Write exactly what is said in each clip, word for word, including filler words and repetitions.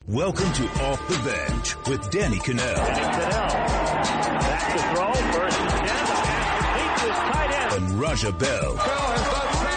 Welcome to Off the Bench with Danny Kanell. Danny Kanell. Back to throw. First and ten. The pass complete to his tight end. And Raja Bell. Bell has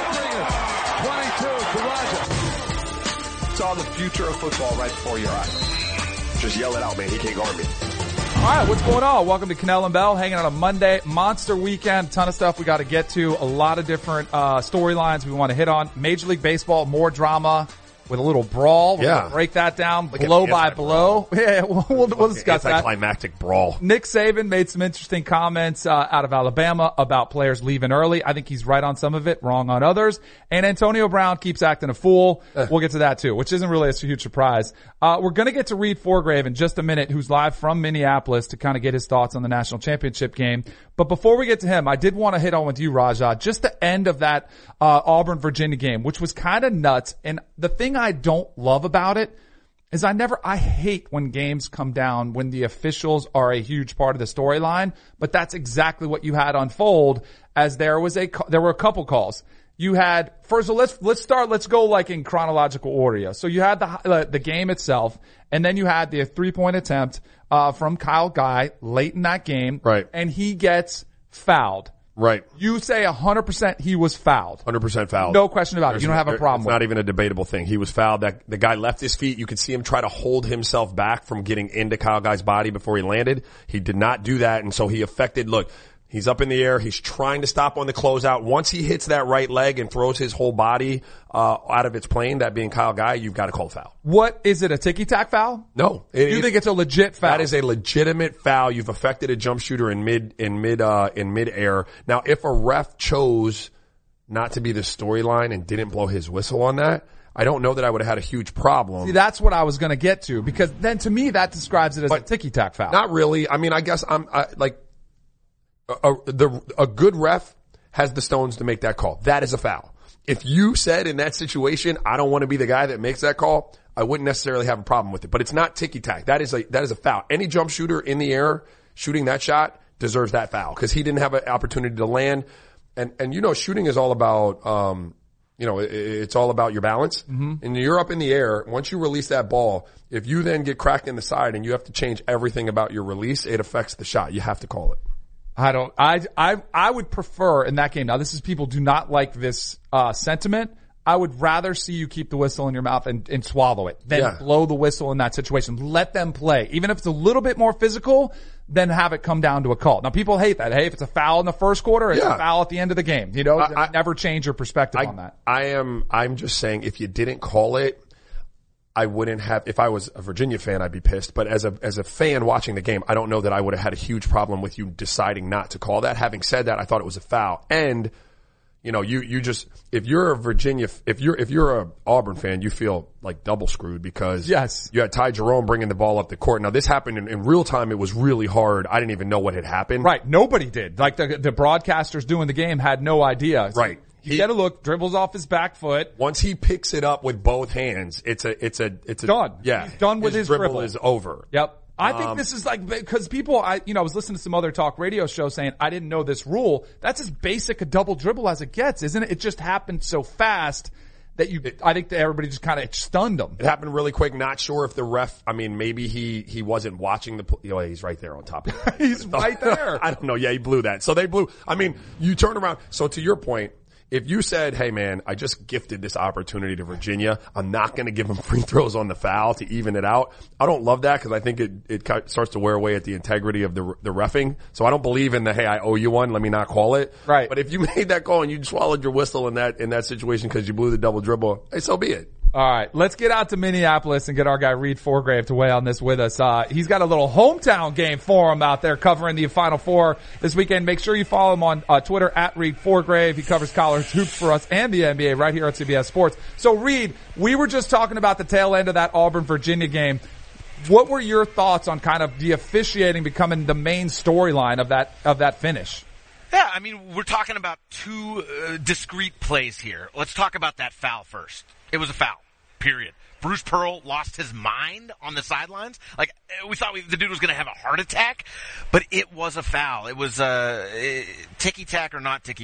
done something. twenty-two to Raja. Saw the future of football right before your eyes. Just yell it out, man. He can't guard me. All right, what's going on? Welcome to Kanell and Bell, hanging out on a Monday. Monster weekend, ton of stuff we got to get to. A lot of different uh storylines we want to hit on. Major League Baseball, more drama with a little brawl. We're yeah. gonna break that down like blow by blow. Yeah, we'll, we'll, we'll discuss that. Anticlimactic brawl. Nick Saban made some interesting comments uh, out of Alabama about players leaving early. I think he's right on some of it, wrong on others. And Antonio Brown keeps acting a fool. Uh. We'll get to that too, which isn't really a huge surprise. Uh, we're going to get to Reed Forgrave in just a minute, who's live from Minneapolis to kind of get his thoughts on the national championship game. But before we get to him, I did want to hit on with you, Raja, just the end of that uh, Auburn-Virginia game, which was kind of nuts. And the thing I don't love about it is I never, I hate when games come down when the officials are a huge part of the storyline, but that's exactly what you had unfold as there was a, there were a couple calls. You had, first of all, let's, let's start, let's go like in chronological order. So you had the, uh, the game itself, and then you had the three point attempt, uh, from Kyle Guy late in that game. Right. And he gets fouled. Right. You say one hundred percent he was fouled. one hundred percent fouled. No question about There's it. You don't have a problem It's with not it. even a debatable thing. He was fouled. That the guy left his feet. You could see him try to hold himself back from getting into Kyle Guy's body before he landed. He did not do that, and so he affected, look, he's up in the air. He's trying to stop on the closeout. Once he hits that right leg and throws his whole body uh out of its plane, that being Kyle Guy, you've got to call a foul. What, is it a ticky-tack foul? No. It, you it, think it's a legit foul? That is a legitimate foul. You've affected a jump shooter in mid, in mid, uh, in mid-air. Now, if a ref chose not to be the storyline and didn't blow his whistle on that, I don't know that I would have had a huge problem. See, that's what I was going to get to, because then to me that describes it as but a ticky-tack foul. Not really. I mean, I guess I'm, I, like, a, the, a good ref has the stones to make that call. That is a foul. If you said in that situation, I don't want to be the guy that makes that call, I wouldn't necessarily have a problem with it. But it's not ticky-tack. That is a, that is a foul. Any jump shooter in the air shooting that shot deserves that foul because he didn't have an opportunity to land. And, and you know, shooting is all about, um, you know, it, it's all about your balance. Mm-hmm. And you're up in the air. Once you release that ball, if you then get cracked in the side and you have to change everything about your release, it affects the shot. You have to call it. I don't, I, I, I would prefer in that game. Now this is people do not like this, uh, sentiment. I would rather see you keep the whistle in your mouth and, and swallow it than yeah. blow the whistle in that situation. Let them play. Even if it's a little bit more physical, then have it come down to a call. Now people hate that. Hey, if it's a foul in the first quarter, it's yeah. a foul at the end of the game. You know, I, I, never change your perspective I, on that. I am, I'm just saying if you didn't call it, I wouldn't have, if I was a Virginia fan, I'd be pissed. But as a, as a fan watching the game, I don't know that I would have had a huge problem with you deciding not to call that. Having said that, I thought it was a foul. And, you know, you, you just, if you're a Virginia, if you're, if you're a Auburn fan, you feel like double screwed because yes. you had Ty Jerome bringing the ball up the court. Now this happened in, in real time. It was really hard. I didn't even know what had happened. Right. Nobody did. Like the, the broadcasters doing the game had no idea. So right. You get a look, dribbles off his back foot. Once he picks it up with both hands, it's a, it's a, it's a, done. Yeah. He's done with his, his dribble dribble. is over. Yep. I think um, this is like, because people, I, you know, I was listening to some other talk radio shows saying, I didn't know this rule. That's as basic a double dribble as it gets, isn't it? It just happened so fast that you, it, I think that everybody just kind of stunned him. It happened really quick. Not sure if the ref, I mean, maybe he, he wasn't watching the, you know, he's right there on top of it. He's right there. I don't know. Yeah, he blew that. So they blew, I mean, you turn around. So to your point, if you said, hey man, I just gifted this opportunity to Virginia, I'm not going to give them free throws on the foul to even it out. I don't love that because I think it, it starts to wear away at the integrity of the, the reffing. So I don't believe in the, hey, I owe you one, let me not call it. Right. But if you made that call and you swallowed your whistle in that, in that situation because you blew the double dribble, hey, so be it. All right, let's get out to Minneapolis and get our guy Reed Forgrave to weigh on this with us. Uh, he's got a little hometown game for him out there covering the Final Four this weekend. Make sure you follow him on uh, Twitter at Reed Forgrave. He covers college hoops for us and the N B A right here at C B S Sports. So Reed, we were just talking about the tail end of that Auburn-Virginia game. What were your thoughts on kind of the officiating becoming the main storyline of that of that finish? Yeah, I mean, we're talking about two uh, discrete plays here. Let's talk about that foul first. It was a foul, period. Bruce Pearl lost his mind on the sidelines. Like, we thought we, the dude was going to have a heart attack, but it was a foul. It was uh, ticky-tack or not ticky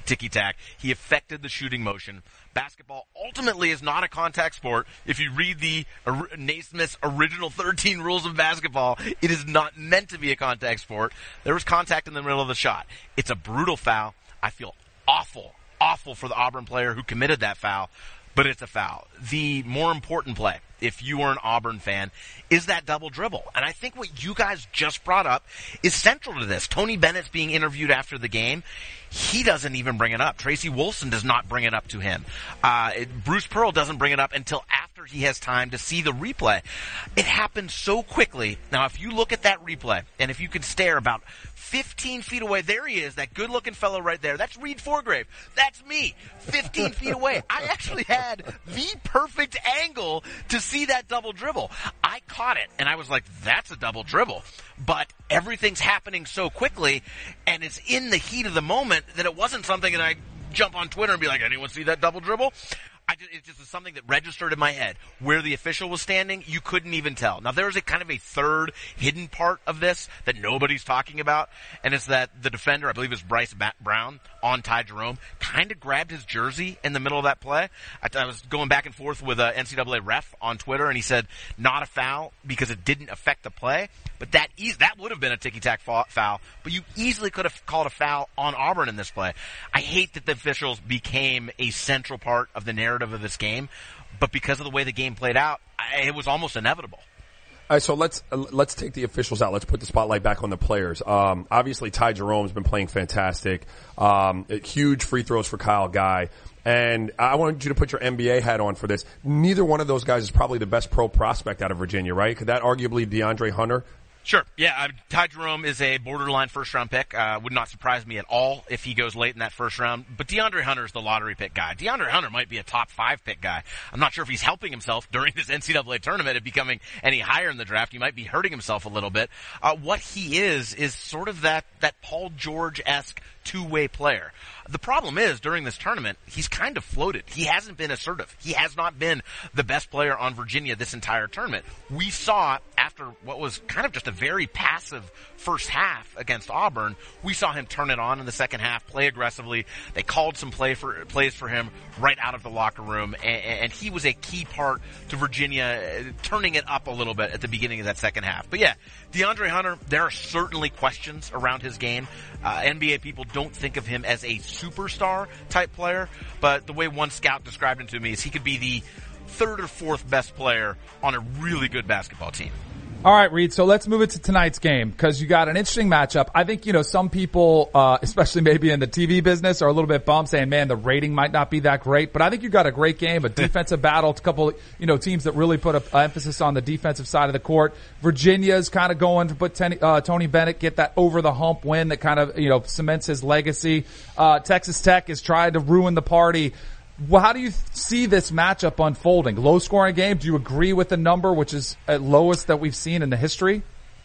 ticky-tack. He affected the shooting motion. Basketball ultimately is not a contact sport. If you read the Naismith's original thirteen rules of basketball, it is not meant to be a contact sport. There was contact in the middle of the shot. It's a brutal foul. I feel awful, awful for the Auburn player who committed that foul, but it's a foul. The more important play, if you are an Auburn fan, is that double dribble. And I think what you guys just brought up is central to this. Tony Bennett's being interviewed after the game. He doesn't even bring it up. Tracy Wolfson does not bring it up to him. Uh, it, Bruce Pearl doesn't bring it up until after he has time to see the replay. It happened so quickly. Now, if you look at that replay, and if you can stare about fifteen feet away, there he is, that good-looking fellow right there. That's Reed Forgrave. That's me, fifteen feet away. I actually had the perfect angle to see that double dribble. I caught it, and I was like, that's a double dribble. But everything's happening so quickly, and it's in the heat of the moment that it wasn't something that I jump on Twitter and be like, anyone see that double dribble? I just, it just was something that registered in my head. Where the official was standing, you couldn't even tell. Now, there's a kind of a third hidden part of this that nobody's talking about, and it's that the defender, I believe it was Bryce Brown, on Ty Jerome, kind of grabbed his jersey in the middle of that play. I, I was going back and forth with a N C double A ref on Twitter, and he said not a foul because it didn't affect the play, but that e- that would have been a ticky-tack fa- foul, but you easily could have called a foul on Auburn in this play. I hate that the officials became a central part of the narrative of this game, but because of the way the game played out, I, it was almost inevitable. All right, so let's uh, let's take the officials out. Let's put the spotlight back on the players. Um, obviously, Ty Jerome's been playing fantastic. Um, huge free throws for Kyle Guy. And I wanted you to put your N B A hat on for this. Neither one of those guys is probably the best pro prospect out of Virginia, right? Could that arguably DeAndre Hunter? Sure. Yeah, uh, Ty Jerome is a borderline first-round pick. Uh, would not surprise me at all if he goes late in that first round. But DeAndre Hunter is the lottery pick guy. DeAndre Hunter might be a top five pick guy. I'm not sure if he's helping himself during this N C double A tournament and becoming any higher in the draft. He might be hurting himself a little bit. Uh, what he is is sort of that, that Paul George-esque two-way player. The problem is, during this tournament, he's kind of floated. He hasn't been assertive. He has not been the best player on Virginia this entire tournament. We saw, after what was kind of just a very passive first half against Auburn, we saw him turn it on in the second half, play aggressively. They called some play for, plays for him right out of the locker room, and, and he was a key part to Virginia uh, turning it up a little bit at the beginning of that second half. But yeah, DeAndre Hunter, there are certainly questions around his game. Uh, N B A people don't think of him as a superstar type player, but the way one scout described him to me is he could be the third or fourth best player on a really good basketball team. All right, Reed, so let's move it to tonight's game because you got an interesting matchup. I think, you know, some people, uh, especially maybe in the T V business, are a little bit bummed saying, man, the rating might not be that great. But I think you got a great game, a defensive battle, a couple, you know, teams that really put a, a emphasis on the defensive side of the court. Virginia's kind of going to put ten, uh, Tony Bennett, get that over the hump win that kind of, you know, cements his legacy. Uh, Texas Tech is trying to ruin the party. Well, how do you see this matchup unfolding? Low scoring game. Do you agree with the number, which is at lowest that we've seen in the history?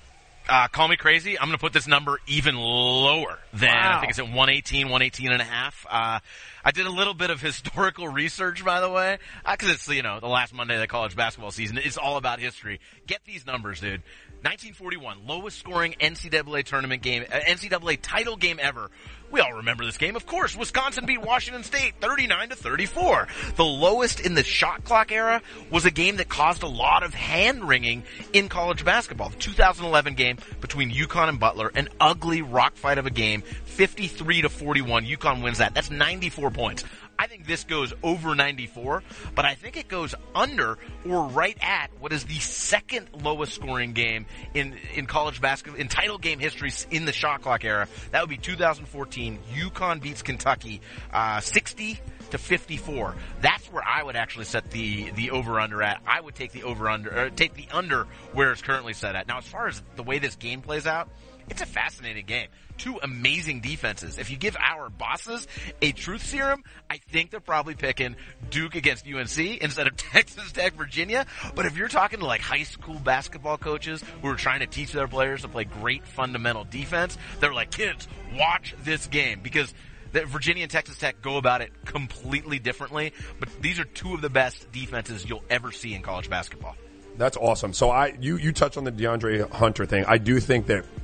Uh, call me crazy. I'm going to put this number even lower than, wow. I think it's at one eighteen, one eighteen and a half. Uh, I did a little bit of historical research, by the way, because uh, it's, you know, the last Monday of the college basketball season. It's all about history. Get these numbers, dude. nineteen forty-one, lowest scoring N C double A tournament game, uh, N C double A title game ever. We all remember this game. Of course, Wisconsin beat Washington State thirty-nine to thirty-four. The lowest in the shot clock era was a game that caused a lot of hand-wringing in college basketball. The two thousand eleven game between UConn and Butler, an ugly rock fight of a game, fifty-three to forty-one. UConn wins that. That's ninety-four points. I think this goes over ninety-four, but I think it goes under or right at what is the second lowest scoring game in, in college basketball, in title game history in the shot clock era. That would be two thousand fourteen. UConn beats Kentucky, uh, sixty to fifty-four. That's where I would actually set the, the over-under at. I would take the over-under, or take the under where it's currently set at. Now, as far as the way this game plays out, it's a fascinating game. Two amazing defenses. If you give our bosses a truth serum, I think they're probably picking Duke against U N C instead of Texas Tech, Virginia. But if you're talking to like high school basketball coaches who are trying to teach their players to play great fundamental defense, they're like, kids, watch this game because that Virginia and Texas Tech go about it completely differently. But these are two of the best defenses you'll ever see in college basketball. That's awesome. So I, you, you touched on the DeAndre Hunter thing. I do think that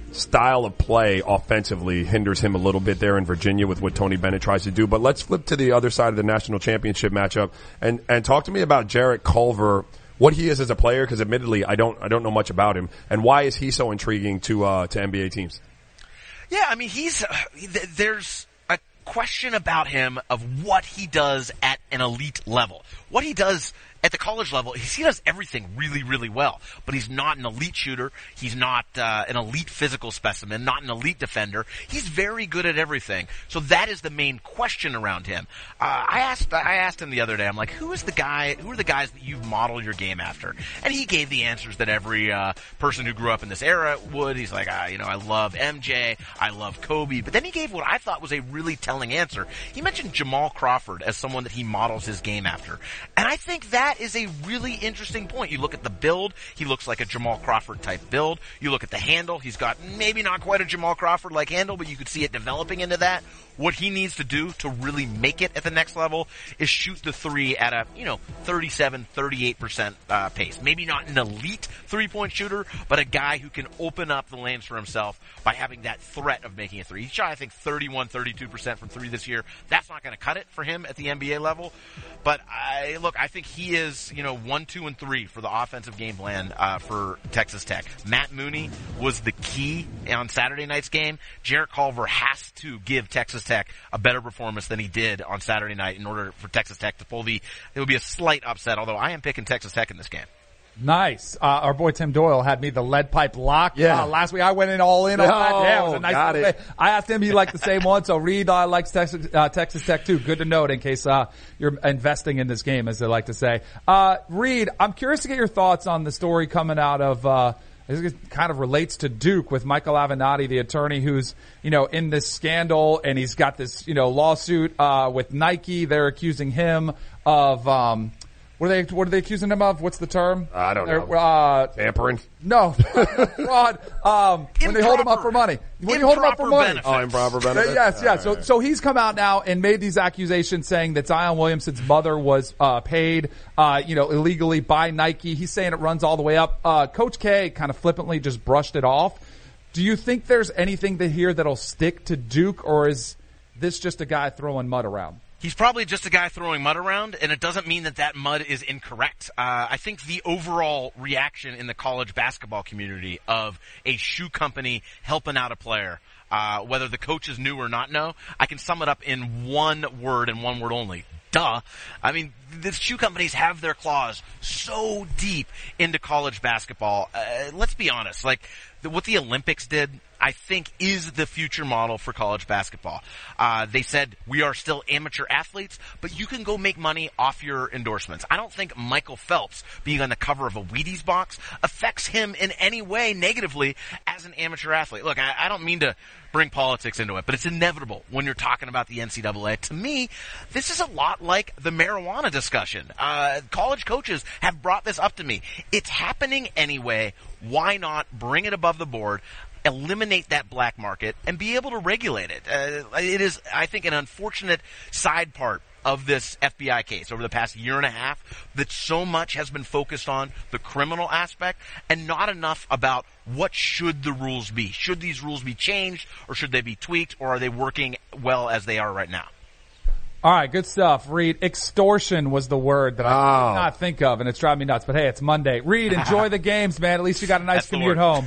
style of play offensively hinders him a little bit there in Virginia with what Tony Bennett tries to do. But let's flip to the other side of the national championship matchup and, and talk to me about Jarrett Culver, what he is as a player, because admittedly I don't I don't know much about him, and why is he so intriguing to uh, to N B A teams? Yeah, I mean he's uh, there's a question about him of what he does at an elite level. What he does at the college level, he does everything really, really well. But he's not an elite shooter. He's not uh, an elite physical specimen, not an elite defender. He's very good at everything. So that is the main question around him. Uh, I asked I asked him the other day, I'm like, who is the guy, who are the guys that you've modeled your game after? And he gave the answers that every uh, person who grew up in this era would. He's like, ah, you know, I love M J, I love Kobe. But then he gave what I thought was a really telling answer. He mentioned Jamal Crawford as someone that he models his game after. And I think that is a really interesting point. You look at the build, he looks like a Jamal Crawford type build. You look at the handle, he's got maybe not quite a Jamal Crawford like handle, but you could see it developing into that. What he needs to do to really make it at the next level is shoot the three at a, you know, thirty-seven, thirty-eight percent uh, pace. Maybe not an elite three-point shooter, but a guy who can open up the lanes for himself by having that threat of making a three. He shot, I think, thirty-one, thirty-two percent from three this year. That's not going to cut it for him at the N B A level. But I, look, I think he is, you know, one, two, and three for the offensive game plan uh, for Texas Tech. Matt Mooney was the key on Saturday night's game. Jarrett Culver has to give Texas Tech a better performance than he did on Saturday night in order for Texas Tech to pull the, it would be a slight upset, although I am picking Texas Tech in this game. Nice. Uh, our boy Tim Doyle had me the lead pipe lock. Yeah. Uh, last week I went in all in on No, that. Yeah, it was a nice got it. I asked him he liked the same one, so Reed uh, likes Texas, uh, Texas Tech too. Good to note in case uh, you're investing in this game, as they like to say. Uh, Reed, I'm curious to get your thoughts on the story coming out of uh This kind of relates to Duke with Michael Avenatti, the attorney who's, you know, in this scandal, and he's got this, you know, lawsuit uh with Nike. They're accusing him of um what are they what are they accusing him of? What's the term? I don't know. Uh Tampering? No. Fraud. Um when they hold him up for money. When you hold him up for money. Benefits. Oh, improper benefits? Yes, yes. All So, right. so he's come out now and made these accusations saying that Zion Williamson's mother was, uh, paid, uh, you know, illegally by Nike. He's saying it runs all the way up. Uh, Coach K kind of flippantly just brushed it off. Do you think there's anything to here that'll stick to Duke, or is this just a guy throwing mud around? He's probably just a guy throwing mud around, and it doesn't mean that that mud is incorrect. Uh, I think the overall reaction in the college basketball community of a shoe company helping out a player, uh, whether the coaches knew or not know, I can sum it up in one word and one word only. Duh. I mean, the shoe companies have their claws so deep into college basketball. Uh, let's be honest, like, the, what the Olympics did, I think, is the future model for college basketball. Uh, they said, we are still amateur athletes, but you can go make money off your endorsements. I don't think Michael Phelps being on the cover of a Wheaties box affects him in any way negatively as an amateur athlete. Look, I, I don't mean to bring politics into it, but it's inevitable when you're talking about the N C double A. To me, this is a lot like the marijuana discussion. Uh, college coaches have brought this up to me. It's happening anyway. Why not bring it above the board, eliminate that black market, and be able to regulate it? Uh, it is, I think, an unfortunate side part of this F B I case over the past year and a half that so much has been focused on the criminal aspect and not enough about what should the rules be. Should these rules be changed, or should they be tweaked, or are they working well as they are right now? All right, good stuff. Reed, extortion was the word that I Oh. did not think of, and it's driving me nuts. But hey, it's Monday. Reed, enjoy the games, man. At least you got a nice That's the commute word. home.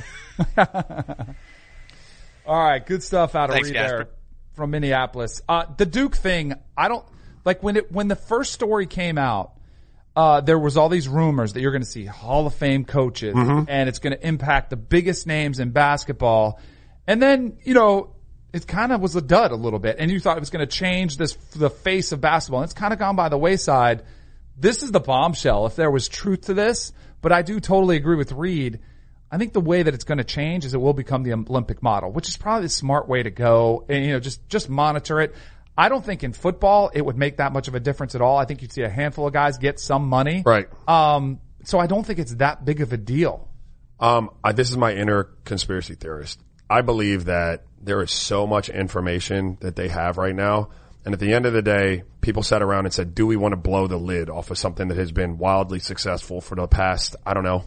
All right, good stuff out of Thanks, Reed Gasper. there from Minneapolis. Uh, the Duke thing, I don't like when it when the first story came out. Uh, there was all these rumors that you're going to see Hall of Fame coaches, Mm-hmm. and it's going to impact the biggest names in basketball. And then, you know, it kind of was a dud a little bit, and you thought it was going to change this the face of basketball. And it's kind of gone by the wayside. This is the bombshell, if there was truth to this. But I do totally agree with Reed. I think the way that it's going to change is it will become the Olympic model, which is probably the smart way to go. And, you know, just, just monitor it. I don't think in football it would make that much of a difference at all. I think you'd see a handful of guys get some money. Right. Um, so I don't think it's that big of a deal. Um, I, this is my inner conspiracy theorist. I believe that there is so much information that they have right now. And at the end of the day, people sat around and said, do we want to blow the lid off of something that has been wildly successful for the past, I don't know,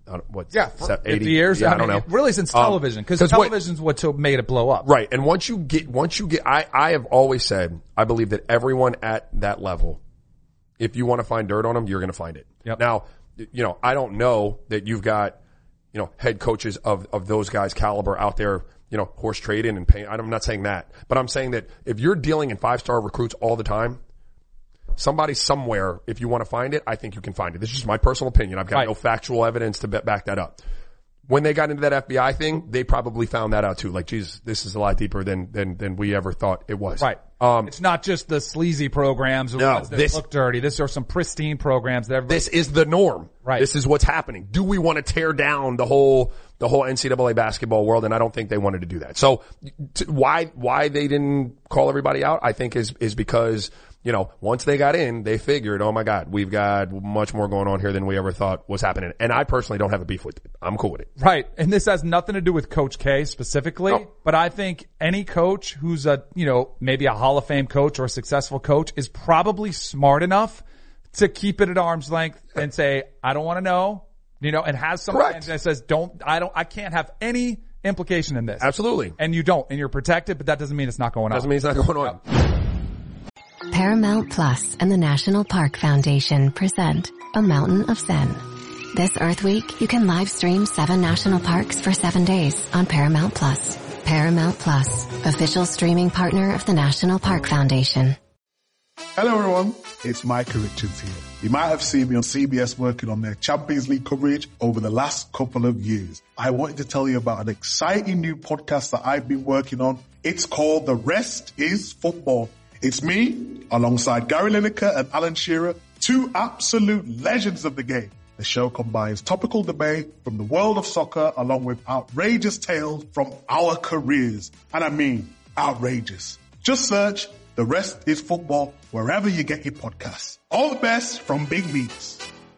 I don't, what, Yeah, for se- fifty years. Yeah, I, I don't mean, know. Really since television, because Um, television's what to, made it blow up. Right. And once you get, once you get, I, I have always said, I believe that everyone at that level, if you want to find dirt on them, you're going to find it. Yep. Now, you know, I don't know that you've got, you know, head coaches of, of those guys' caliber out there, you know, horse trading and paying. I'm not saying that, but I'm saying that if you're dealing in five-star recruits all the time, somebody somewhere, if you want to find it, I think you can find it. This is just my personal opinion. I've got Right. no factual evidence to back that up. When they got into that F B I thing, they probably found that out too. Like, geez, this is a lot deeper than, than, than we ever thought it was. Right. Um, it's not just the sleazy programs or No, ones that this- look dirty. This are some pristine programs that everybody. this is the norm. Right. This is what's happening. Do we want to tear down the whole, the whole N C double A basketball world? And I don't think they wanted to do that. So t- why, why they didn't call everybody out, I think is, is because, you know, once they got in, they figured, oh my God, we've got much more going on here than we ever thought was happening. And I personally don't have a beef with it. I'm cool with it. Right. And this has nothing to do with Coach K specifically, No. but I think any coach who's a, you know, maybe a Hall of Fame coach or a successful coach is probably smart enough to keep it at arm's length and say, I don't want to know, you know, and has someone Correct. that says, don't, I don't, I can't have any implication in this. Absolutely. And you don't, and you're protected, but that doesn't mean it's not going on. Doesn't mean it's not going on. Paramount Plus and the National Park Foundation present A Mountain of Zen. This Earth Week, you can live stream seven national parks for seven days on Paramount Plus. Paramount Plus, official streaming partner of the National Park Foundation. Hello everyone, it's Micah Richards here. You might have seen me on C B S working on their Champions League coverage over the last couple of years. I wanted to tell you about an exciting new podcast that I've been working on. It's called The Rest is Football. It's me, alongside Gary Lineker and Alan Shearer, two absolute legends of the game. The show combines topical debate from the world of soccer along with outrageous tales from our careers. And I mean outrageous. Just search The Rest is Football wherever you get your podcasts. All the best from Big Meats.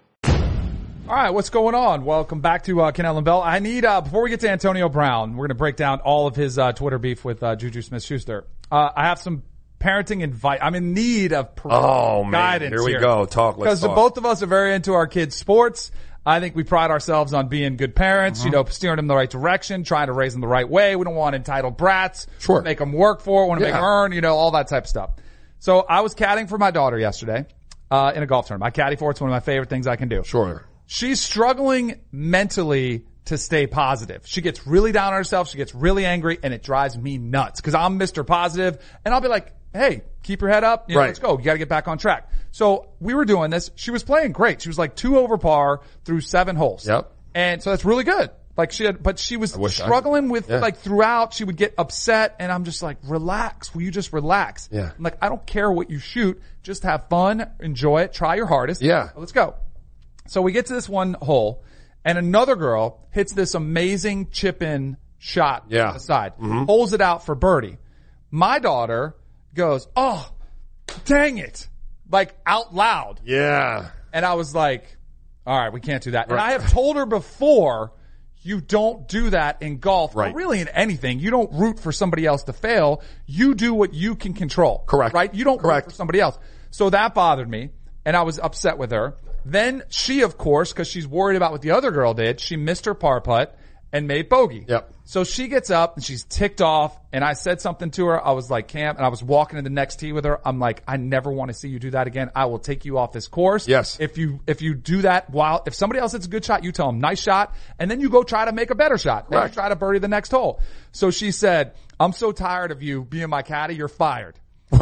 All right, what's going on? Welcome back to uh, Cannell and Bell. I need, uh, before we get to Antonio Brown, we're going to break down all of his uh, Twitter beef with uh, Juju Smith-Schuster. Uh, I have some parenting advice. I'm in need of parental Oh man, guidance here we go. Talk. Let's Because talk. both of us are very into our kids' sports. I think we pride ourselves on being good parents, Uh-huh. you know, steering them in the right direction, trying to raise them the right way. We don't want entitled brats. Sure. Make them work for it, want to Yeah. make them earn, you know, all that type of stuff. So I was caddying for my daughter yesterday, uh, in a golf tournament. I caddy for it. It's one of my favorite things I can do. Sure. She's struggling mentally to stay positive. She gets really down on herself. She gets really angry, and it drives me nuts because I'm Mister Positive, and I'll be like, hey, keep your head up. You know, Right. Let's go. You got to get back on track. So we were doing this. She was playing great. She was like two over par through seven holes. Yep. And so that's really good. Like she had, but she was wish I could- struggling with Yeah. like throughout. She would get upset, and I'm just like, relax. Will you just relax? Yeah. I'm like, I don't care what you shoot. Just have fun, enjoy it, try your hardest. Yeah. Let's go. So we get to this one hole, and another girl hits this amazing chip-in shot Yeah. on the side, Mm-hmm. holds it out for birdie. My daughter goes, oh, dang it, like out loud. Yeah. And I was like, all right, we can't do that. And Right. I have told her before, you don't do that in golf, Right. or really in anything. You don't root for somebody else to fail. You do what you can control. Correct. Right? You don't Correct. root for somebody else. So that bothered me, and I was upset with her. Then she, of course, because she's worried about what the other girl did, she missed her par putt and made bogey. Yep. So she gets up and she's ticked off, and I said something to her. I was like, Cam, and I was walking to the next tee with her. I'm like, I never want to see you do that again. I will take you off this course. Yes. If you, if you do that while, if somebody else hits a good shot, you tell them nice shot, and then you go try to make a better shot. Then you Right. try to birdie the next hole. So she said, I'm so tired of you being my caddy, you're fired.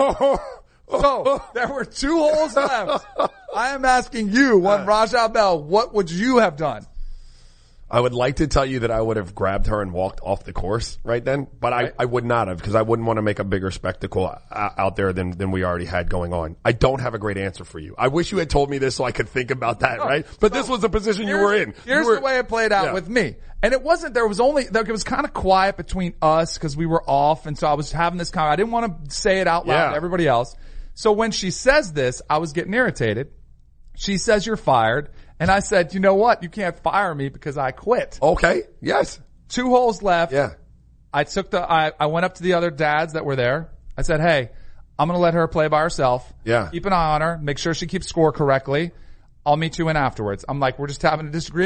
So there were two holes left. I am asking you, one Rajah Bell, what would you have done? I would like to tell you that I would have grabbed her and walked off the course right then, but I, I would not have because I wouldn't want to make a bigger spectacle uh, out there than, than we already had going on. I don't have a great answer for you. I wish you had told me this so I could think about that, right? But So this was the position you here's- were in. Here's You were- the way it played out Yeah. with me. And it wasn't, there was only, there, it was kind of quiet between us because we were off. And so I was having this kind of, I didn't want to say it out loud Yeah. to everybody else. So when she says this, I was getting irritated. She says, you're fired. And I said, you know what? You can't fire me because I quit. Okay. Yes. Two holes left. Yeah. I took the, I, I went up to the other dads that were there. I said, hey, I'm going to let her play by herself. Yeah. Keep an eye on her. Make sure she keeps score correctly. I'll meet you in afterwards. I'm like, we're just having a disagreement.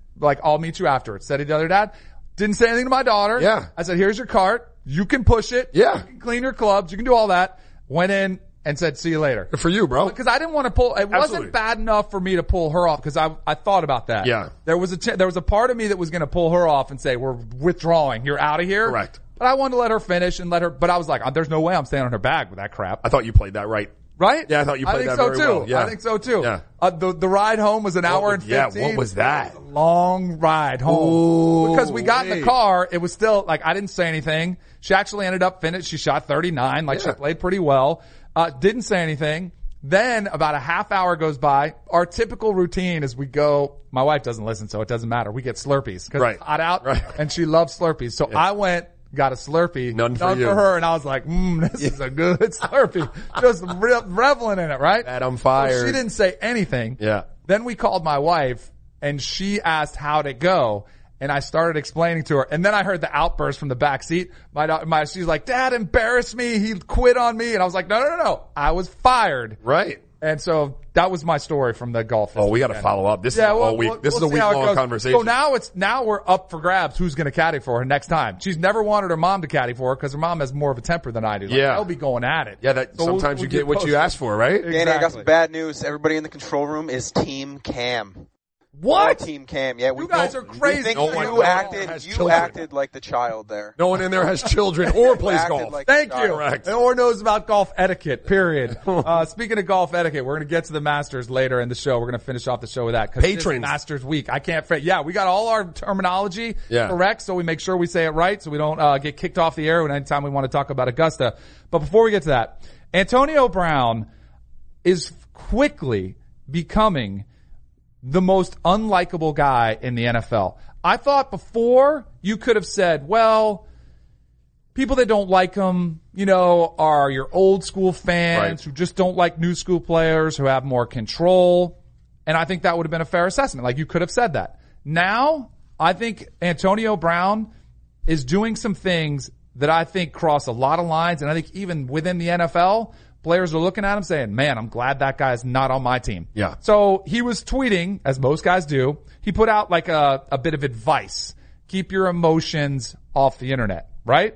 like, I'll meet you afterwards. Said he to the other dad. Didn't say anything to my daughter. Yeah. I said, here's your cart. You can push it. Yeah. You can clean your clubs. You can do all that. Went in and said, see you later. Good for you, bro. Because I didn't want to pull, it Absolutely. wasn't bad enough for me to pull her off because I, I thought about that. Yeah. There was a, ch- there was a part of me that was going to pull her off and say, we're withdrawing. You're out of here. Correct. But I wanted to let her finish and let her, but I was like, there's no way I'm staying on her bag with that crap. I thought you played that right. Right? Yeah, I thought you played I think that so very too. well. Yeah. I think so too. Yeah. Uh, the, the ride home was an hour What and was- yeah, fifteen. what was that? A long ride home. Ooh, because we got in wait. the car, it was still, like, I didn't say anything. She actually ended up finished. She shot thirty-nine. Like, Yeah. she played pretty well. Uh, didn't say anything. Then about a half hour goes by. Our typical routine is we go, my wife doesn't listen, so it doesn't matter. We get Slurpees. Cause Right. it's hot out. Right. And she loves Slurpees. So I went, got a Slurpee. None for you. her. And I was like, mmm, this is a good Slurpee. Just re- reveling in it, right? That I'm fired. So she didn't say anything. Yeah. Then we called my wife and she asked how'd it go. And I started explaining to her. And then I heard the outburst from the back seat. My, da- my, she's like, Dad embarrassed me. He quit on me. And I was like, no, no, no, no. I was fired. Right. And so that was my story from the golf. Oh, we got to follow up. This is a well, whole week. we'll- This we'll is a see how week it long goes. conversation. So now it's, now we're up for grabs. Who's going to caddy for her next time? She's never wanted her mom to caddy for her because her mom has more of a temper than I do. Like, Yeah. they'll be going at it. Yeah, that So we'll- sometimes we'll you get what you posted. ask for, right? Exactly. Danny, I got some bad news. Everybody in the control room is Team Cam. What? All Team Cam. Yeah, we You guys don't- are crazy. We think No one- you no one acted. has You children. acted like the child there. No one in there has children or plays acted golf. like- Thank you. Correct. Or knows about golf etiquette, period. uh, speaking of golf etiquette, we're going to get to the Masters later in the show. We're going to finish off the show with that. 'cause it is Patrons. Masters week. I can't fit. Yeah, we got all our terminology Yeah. correct, so we make sure we say it right so we don't uh, get kicked off the air when anytime we want to talk about Augusta. But before we get to that, Antonio Brown is quickly becoming the most unlikable guy in the N F L. I thought before you could have said, well, people that don't like him, you know, are your old school fans Right. who just don't like new school players who have more control. And I think that would have been a fair assessment. Like, you could have said that. Now, I think Antonio Brown is doing some things that I think cross a lot of lines. And I think even within the N F L, players are looking at him saying, man, I'm glad that guy's not on my team. Yeah. So he was tweeting, as most guys do. He put out like a, a bit of advice. Keep your emotions off the internet, right?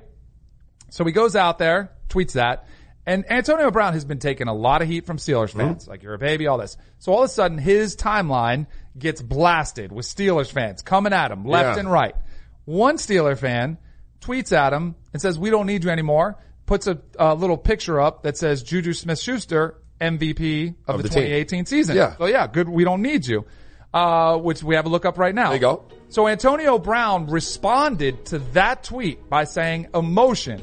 So he goes out there, tweets that, and Antonio Brown has been taking a lot of heat from Steelers fans. Mm-hmm. Like, you're a baby, all this. So all of a sudden, his timeline gets blasted with Steelers fans coming at him left Yeah. and right. One Steeler fan tweets at him and says, we don't need you anymore. Puts a, a little picture up that says Juju Smith-Schuster, M V P of, Of the, the team. twenty eighteen season. Yeah. So yeah, good. We don't need you. Uh, which we have a look up right now. There you go. So Antonio Brown responded to that tweet by saying, emotion.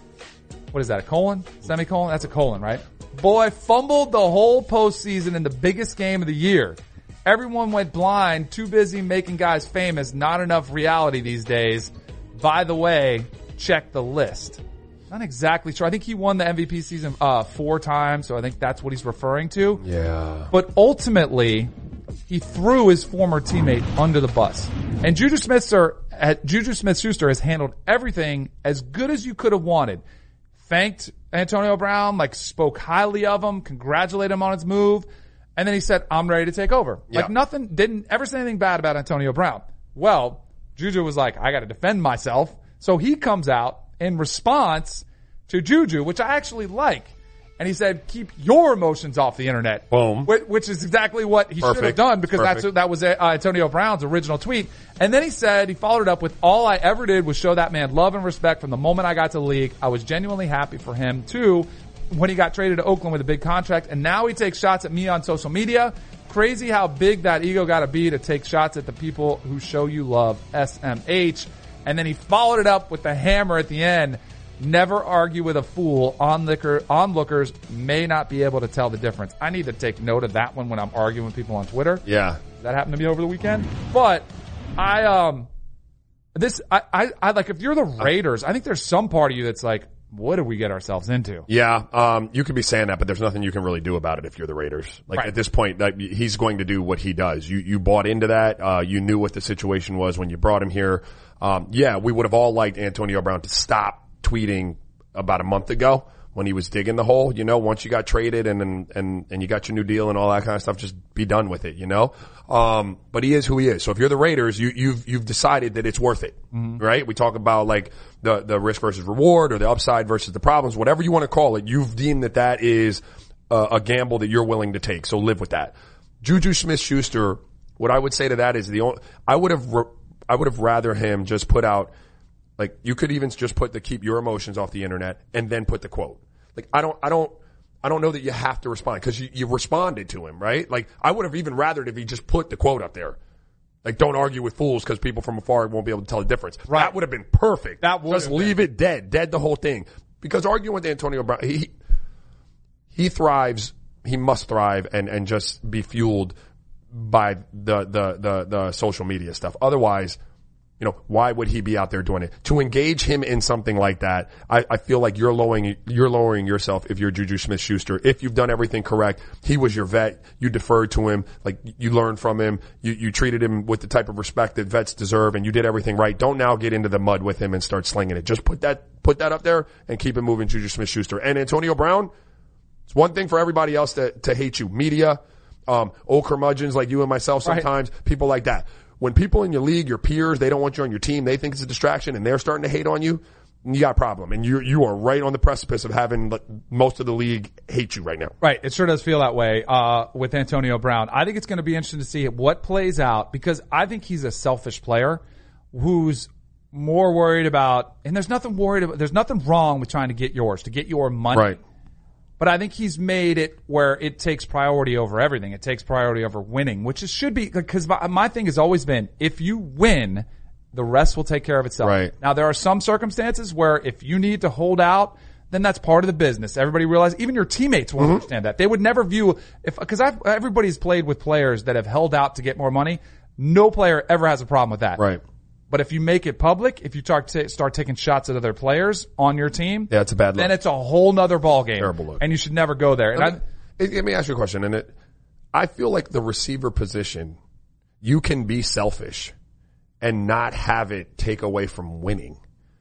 What is that, a colon? Semicolon? That's a colon, right? Boy, fumbled the whole postseason in the biggest game of the year. Everyone went blind, too busy making guys famous, not enough reality these days. By the way, check the list. Not exactly sure. I think he won the M V P season uh four times, so I think that's what he's referring to. Yeah. But ultimately, he threw his former teammate under the bus. And Juju Smith-Schuster, Juju Smith-Schuster has handled everything as good as you could have wanted. Thanked Antonio Brown, like spoke highly of him, congratulated him on his move, and then he said, I'm ready to take over. Yeah. Like nothing, didn't ever say anything bad about Antonio Brown. Well, Juju was like, I gotta defend myself. So he comes out in response to Juju, which I actually like. And he said, keep your emotions off the internet. Boom. Which, which is exactly what he should have Perfect. done because Perfect. that's that was uh, Antonio Brown's original tweet. And then he said, he followed it up with, all I ever did was show that man love and respect from the moment I got to the league. I was genuinely happy for him too when he got traded to Oakland with a big contract. And now he takes shots at me on social media. Crazy how big that ego got to be to take shots at the people who show you love. S M H. And then he followed it up with the hammer at the end. Never argue with a fool. Onlooker, onlookers may not be able to tell the difference. I need to take note of that one when I'm arguing with people on Twitter. Yeah. That happened to me over the weekend. But I, um, this, I, I, I like, if you're the Raiders, I think there's some part of you that's like, what did we get ourselves into? Yeah, um, you could be saying that, but there's nothing you can really do about it if you're the Raiders. Like Right. at this point, like, he's going to do what he does. You you bought into that. Uh, you knew what the situation was when you brought him here. Um, yeah, we would have all liked Antonio Brown to stop tweeting about a month ago, when he was digging the hole, you know, once you got traded and, and, and, and you got your new deal and all that kind of stuff, just be done with it, you know? Um, but he is who he is. So if you're the Raiders, you, you've, you've decided that it's worth it, mm-hmm. right? We talk about like the, the risk versus reward or the upside versus the problems, whatever you want to call it. You've deemed that that is a, a gamble that you're willing to take. So live with that. Juju Smith-Schuster, what I would say to that is the only, I would have, re- I would have rather him just put out, like, you could even just put the keep your emotions off the internet and then put the quote. Like, I don't, I don't, I don't know that you have to respond because you, you responded to him, right? Like, I would have even rathered if he just put the quote up there. Like, don't argue with fools because people from afar won't be able to tell the difference. Right. That would have been perfect. That would just leave been. it dead, dead the whole thing. Because arguing with Antonio Brown, he, he thrives, he must thrive and, and just be fueled by the, the, the, the social media stuff. Otherwise, you know, why would he be out there doing it? To engage him in something like that, I, I feel like you're lowering, you're lowering yourself if you're Juju Smith-Schuster. If you've done everything correct, he was your vet, you deferred to him, like you learned from him, you, you treated him with the type of respect that vets deserve, and you did everything right. Don't now get into the mud with him and start slinging it. Just put that, put that up there and keep it moving, Juju Smith-Schuster. And Antonio Brown, it's one thing for everybody else to, to hate you. Media, um, old curmudgeons like you and myself sometimes, right. People like that. When people in your league, your peers, they don't want you on your team, they think it's a distraction and they're starting to hate on you, you got a problem. And you you are right on the precipice of having most of the league hate you right now. Right. It sure does feel that way uh with Antonio Brown. I think it's going to be interesting to see what plays out because I think he's a selfish player who's more worried about, and there's nothing worried about, there's nothing wrong with trying to get yours, to get your money. Right. But I think he's made it where it takes priority over everything. It takes priority over winning, which it should be, because my, my thing has always been, if you win, the rest will take care of itself. Right. Now, there are some circumstances where if you need to hold out, then that's part of the business. Everybody realizes, even your teammates will mm-hmm. understand that. They would never view, if, because everybody's played with players that have held out to get more money. No player ever has a problem with that. Right. But if you make it public, if you start, t- start taking shots at other players on your team, yeah, it's a bad look. Then it's a whole nother ballgame. Terrible look. And you should never go there. And let, me, let me ask you a question. And it, I feel like the receiver position, you can be selfish and not have it take away from winning.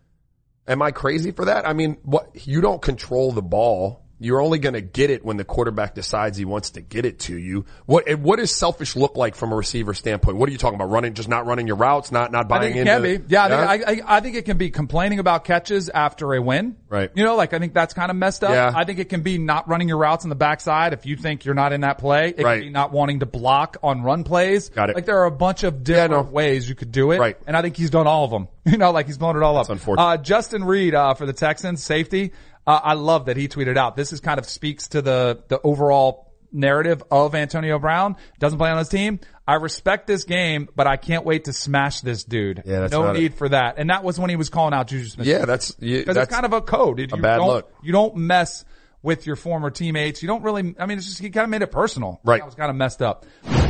Am I crazy for that? I mean, what, you don't control the ball. You're only going to get it when the quarterback decides he wants to get it to you. What what does selfish look like from a receiver standpoint? What are you talking about? Running, just not running your routes, not not buying I think it into can it? be. Yeah, I, think, I, I think it can be complaining about catches after a win. Right. You know, like I think that's kind of messed up. Yeah. I think it can be not running your routes on the backside if you think you're not in that play. It right. can be not wanting to block on run plays. Got it. Like there are a bunch of different yeah, no. ways you could do it. Right. And I think he's done all of them. You know, like he's blown it all That's up. Unfortunate. Uh, Justin Reed, uh, for the Texans, safety. Uh, I love that he tweeted out. This is kind of speaks to the, the overall narrative of Antonio Brown. Doesn't play on his team. I respect this game, but I can't wait to smash this dude. Yeah, that's no not need it. for that. And that was when he was calling out Juju Smith. Yeah, that's, yeah, Cause it's kind of a code. You a bad don't, look. You don't mess with your former teammates. You don't really, I mean, it's just, he kind of made it personal. Right. That was kind of messed up.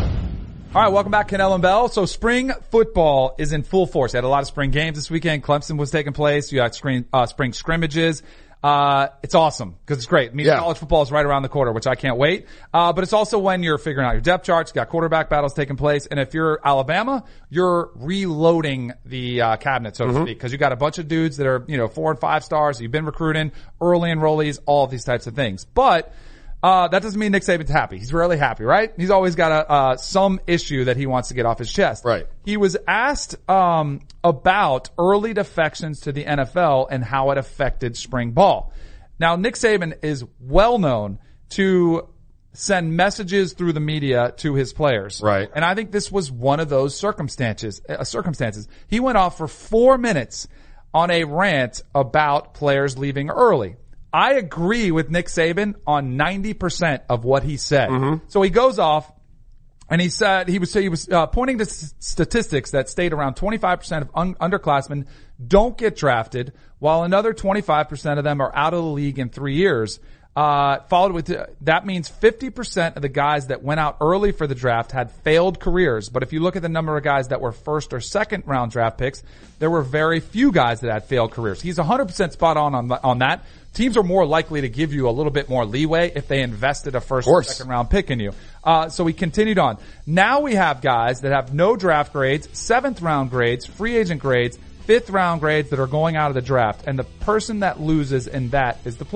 All right, welcome back, Cannell and Bell. So spring football is in full force. They had a lot of spring games this weekend. Clemson was taking place. You got spring, uh, spring scrimmages. Uh, it's awesome because it's great. I mean, yeah. college football is right around the corner, which I can't wait. Uh, but it's also when you're figuring out your depth charts, you got quarterback battles taking place. And if you're Alabama, you're reloading the, uh, cabinet, so to mm-hmm. speak, because you got a bunch of dudes that are, you know, four and five stars. You've been recruiting, early enrollees, all of these types of things. But, Uh, that doesn't mean Nick Saban's happy. He's rarely happy, right? He's always got a, uh, some issue that he wants to get off his chest. Right. He was asked, um, about early defections to the N F L and how it affected spring ball. Now, Nick Saban is well known to send messages through the media to his players. Right. And I think this was one of those circumstances, uh, circumstances. He went off for four minutes on a rant about players leaving early. I agree with Nick Saban on ninety percent of what he said. Mm-hmm. So he goes off and he said, he was, he was, uh, pointing to s- statistics that state around twenty-five percent of un- underclassmen don't get drafted, while another twenty-five percent of them are out of the league in three years. Uh, followed with, uh, that means fifty percent of the guys that went out early for the draft had failed careers. But if you look at the number of guys that were first or second round draft picks, there were very few guys that had failed careers. He's one hundred percent spot on on, on that. Teams are more likely to give you a little bit more leeway if they invested a first or second round pick in you. Uh, so we continued on. Now we have guys that have no draft grades, seventh round grades, free agent grades, fifth round grades that are going out of the draft. And the person that loses in that is the player.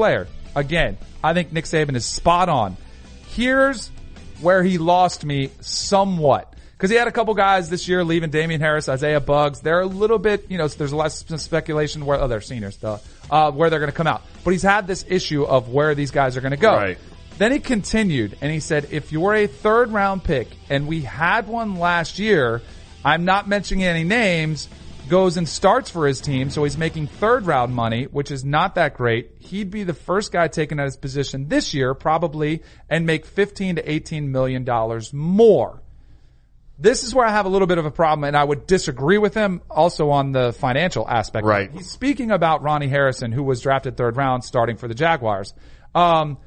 again, I think Nick Saban is spot on. Here's where he lost me somewhat. Because he had a couple guys this year leaving, Damian Harris, Isaiah Buggs. They're a little bit, you know, there's less speculation where, oh, they're seniors, duh, uh, where they're going to come out. But he's had this issue of where these guys are going to go. Right. Then he continued and he said, if you're a third round pick, and we had one last year, I'm not mentioning any names, goes and starts for his team, so he's making third round money, which is not that great. He'd be the first guy taken at his position this year, probably, and make fifteen to eighteen million dollars more. This is where I have a little bit of a problem, and I would disagree with him also on the financial aspect. Right. He's speaking about Ronnie Harrison, who was drafted third round, starting for the Jaguars. Um,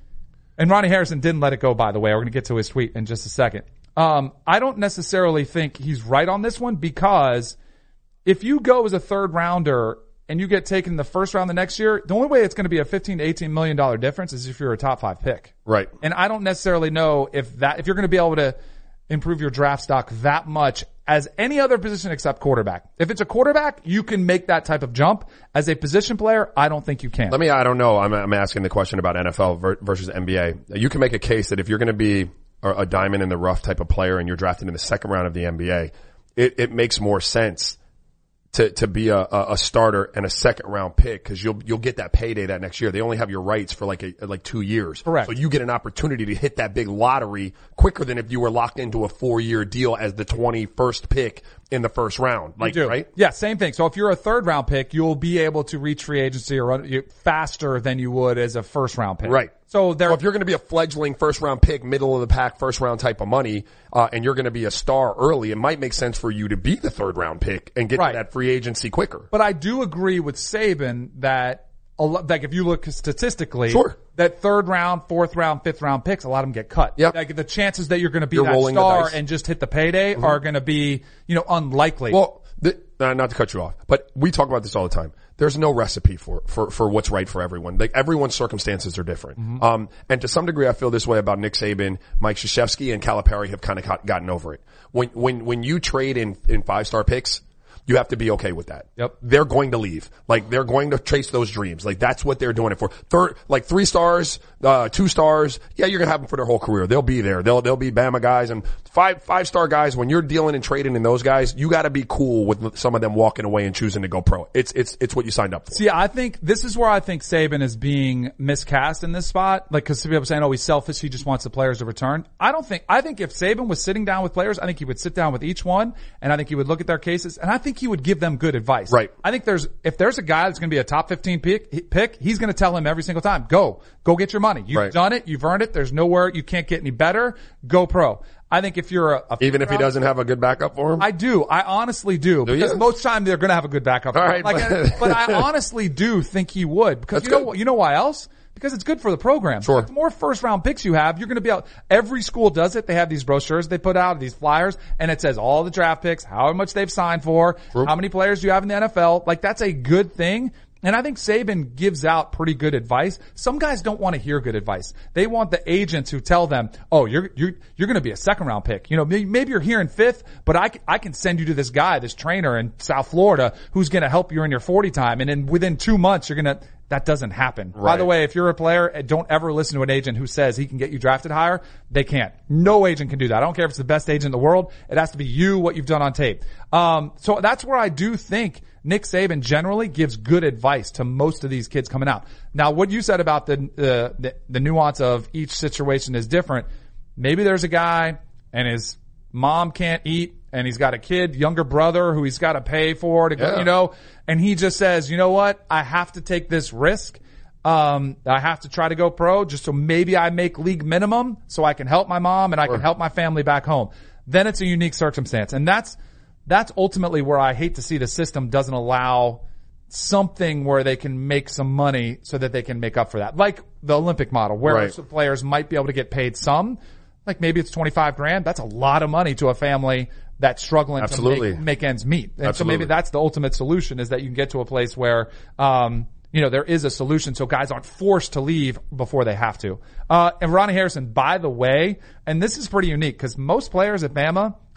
and Ronnie Harrison didn't let it go, by the way. We're going to get to his tweet in just a second. Um, I don't necessarily think he's right on this one, because if you go as a third rounder and you get taken in the first round the next year, the only way it's going to be a fifteen to eighteen million dollars difference is if you're a top five pick. Right. And I don't necessarily know if that, if you're going to be able to improve your draft stock that much as any other position except quarterback. If it's a quarterback, you can make that type of jump. As a position player, I don't think you can. Let me, I don't know. I'm, I'm asking the question about N F L versus N B A. You can make a case that if you're going to be a diamond in the rough type of player and you're drafted in the second round of the N B A, it, it makes more sense to, to be a, a starter and a second round pick, because you'll, you'll get that payday that next year. They only have your rights for like a, like two years. Correct. So you get an opportunity to hit that big lottery quicker than if you were locked into a four year deal as the twenty-first pick in the first round. Like, right? Yeah, same thing. So if you're a third round pick, you'll be able to reach free agency or run faster than you would as a first round pick. Right. So there, so if you're going to be a fledgling first round pick, middle of the pack, first round type of money, uh, and you're going to be a star early, it might make sense for you to be the third round pick and get right. to that free agency quicker. But I do agree with Saban that a lot, like if you look statistically, sure. that third round, fourth round, fifth round picks, a lot of them get cut. Yep. Like the chances that you're going to be you're that star and and just hit the payday mm-hmm. are going to be, you know, unlikely. Well, the, uh, not to cut you off, but we talk about this all the time. There's no recipe for, for, for what's right for everyone. Like, everyone's circumstances are different. Mm-hmm. Um, and to some degree, I feel this way about Nick Saban, Mike Krzyzewski, and Calipari have kind of gotten over it. When, when, when you trade in, in five-star picks, you have to be okay with that. Yep. They're going to leave. Like, they're going to chase those dreams. Like, that's what they're doing it for. Third, like three stars, uh, two stars. Yeah, you're going to have them for their whole career. They'll be there. They'll, they'll be Bama guys and five, five star guys. When you're dealing and trading in those guys, you got to be cool with some of them walking away and choosing to go pro. It's, it's, it's what you signed up for. See, I think this is where I think Saban is being miscast in this spot. Like, cause people are saying, oh, he's selfish. He just wants the players to return. I don't think, I think if Saban was sitting down with players, I think he would sit down with each one and I think he would look at their cases and I think he would give them good advice. Right. I think there's, if there's a guy that's going to be a top fifteen pick, pick, he's going to tell him every single time, go, go get your money. You've right. done it. You've earned it. There's nowhere you can't get any better. Go pro. I think if you're a, a even if he doesn't have a good backup for him, I do. I honestly do, do because you? most time they're going to have a good backup. All right, like, but, but I honestly do think he would, because That's you know good. you know why else? Because it's good for the program. Sure. The more first round picks you have, you're going to be out. Every school does it. They have these brochures they put out, these flyers, and it says all the draft picks, how much they've signed for, True. how many players you have in the N F L. Like, that's a good thing. And I think Saban gives out pretty good advice. Some guys don't want to hear good advice. They want the agents who tell them, oh, you're, you're, you're going to be a second round pick. You know, maybe, maybe you're here in fifth, but I, I can send you to this guy, this trainer in South Florida who's going to help you in your forty time. And then within two months, you're going to, that doesn't happen. Right. By the way, if you're a player, don't ever listen to an agent who says he can get you drafted higher. They can't. No agent can do that. I don't care if it's the best agent in the world. It has to be you, what you've done on tape. Um, so that's where I do think Nick Saban generally gives good advice to most of these kids coming out. Now, what you said about the, uh, the, the nuance of each situation is different. Maybe there's a guy and his mom can't eat and he's got a kid, younger brother who he's got to pay for to go, yeah. you know, and he just says, you know what? I have to take this risk. Um, I have to try to go pro just so maybe I make league minimum so I can help my mom and I can help my family back home. Then it's a unique circumstance. And that's, that's ultimately where I hate to see the system doesn't allow something where they can make some money so that they can make up for that. Like the Olympic model where right. some players might be able to get paid some, like maybe it's twenty-five grand. That's a lot of money to a family that's struggling Absolutely. to make, make ends meet. And Absolutely. so maybe that's the ultimate solution, is that you can get to a place where, um, you know, there is a solution so guys aren't forced to leave before they have to. Uh, and Ronnie Harrison, by the way, and this is pretty unique because most players at Bama,